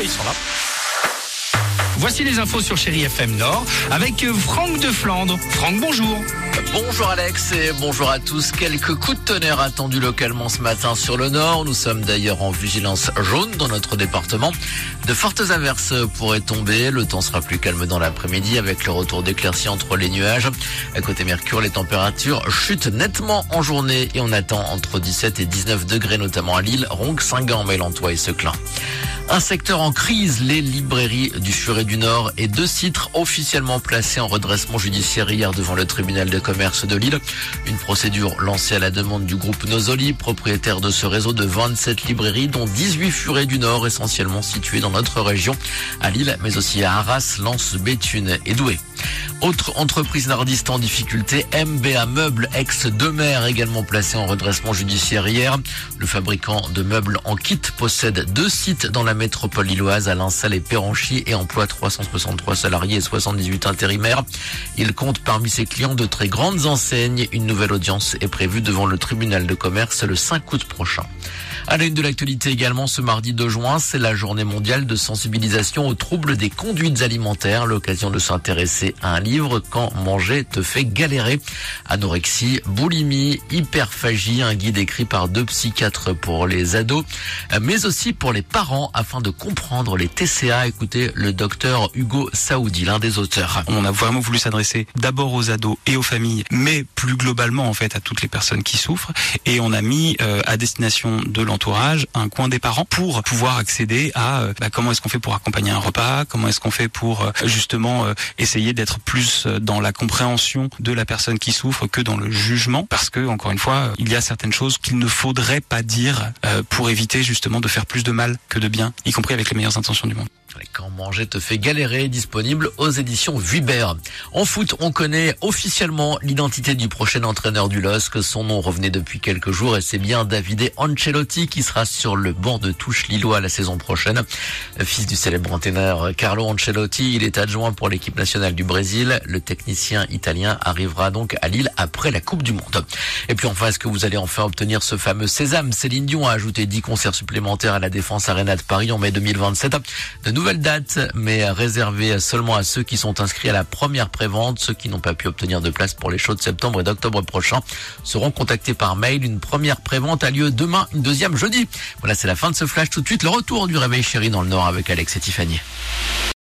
ils sont là. Voici les infos sur Chéri FM Nord avec Franck de Flandre. Franck, bonjour. Bonjour Alex et bonjour à tous. Quelques coups de tonnerre attendus localement ce matin sur le nord. Nous sommes d'ailleurs en vigilance jaune dans notre département. De fortes averses pourraient tomber. Le temps sera plus calme dans l'après-midi avec le retour d'éclaircies entre les nuages. À côté Mercure, les températures chutent nettement en journée et on attend entre 17 et 19 degrés notamment à Lille, Ronc, Saint-Gand, Mélantois et Seclin. Un secteur en crise, les librairies du Furet du Nord et 2 sites officiellement placés en redressement judiciaire hier devant le tribunal de commerce de Lille. Une procédure lancée à la demande du groupe Nosoli, propriétaire de ce réseau de 27 librairies, dont 18 Furets du Nord, essentiellement situés dans notre région, à Lille, mais aussi à Arras, Lens, Béthune et Douai. Autre entreprise nordiste en difficulté, MBA Meubles, ex-Demer, également placé en redressement judiciaire hier. Le fabricant de meubles en kit possède 2 sites dans la métropole lilloise, à Linselles et Péranchy, et emploie 363 salariés et 78 intérimaires. Il compte parmi ses clients de très grandes enseignes. Une nouvelle audience est prévue devant le tribunal de commerce le 5 août prochain. À la une de l'actualité également, ce mardi 2 juin, c'est la journée mondiale de sensibilisation aux troubles des conduites alimentaires. L'occasion de s'intéresser à un livre, Quand manger te fait galérer. Anorexie, boulimie, hyperphagie, un guide écrit par 2 psychiatres pour les ados, mais aussi pour les parents afin de comprendre les TCA. Écoutez le docteur Hugo Saoudi, l'un des auteurs. On a vraiment voulu s'adresser d'abord aux ados et aux familles, mais plus globalement en fait à toutes les personnes qui souffrent. Et on a mis à destination de l'entourage un coin des parents pour pouvoir accéder à comment est-ce qu'on fait pour accompagner un repas, comment est-ce qu'on fait pour justement essayer d'être plus dans la compréhension de la personne qui souffre que dans le jugement, parce que encore une fois il y a certaines choses qu'il ne faudrait pas dire pour éviter justement de faire plus de mal que de bien, y compris avec les meilleures intentions du monde. Quand manger te fait galérer, disponible aux éditions Vuibert. En foot, on connaît officiellement l'identité du prochain entraîneur du LOSC. Son nom revenait depuis quelques jours et c'est bien Davide Ancelotti qui sera sur le banc de touche lillois la saison prochaine. Fils du célèbre entraîneur Carlo Ancelotti, il est adjoint pour l'équipe nationale du Brésil. Le technicien italien arrivera donc à Lille après la Coupe du Monde. Et puis enfin, est-ce que vous allez enfin obtenir ce fameux sésame? Céline Dion a ajouté 10 concerts supplémentaires à la Défense Arena de Paris en mai 2027. De nouvelles dates, mais réservées seulement à ceux qui sont inscrits à la première prévente. Ceux qui n'ont pas pu obtenir de place pour les shows de septembre et d'octobre prochains seront contactés par mail. Une première prévente a lieu demain, une deuxième jeudi. Voilà, c'est la fin de ce flash. Tout de suite, le retour du Réveil Chéri dans le Nord avec Alex et Tiffany.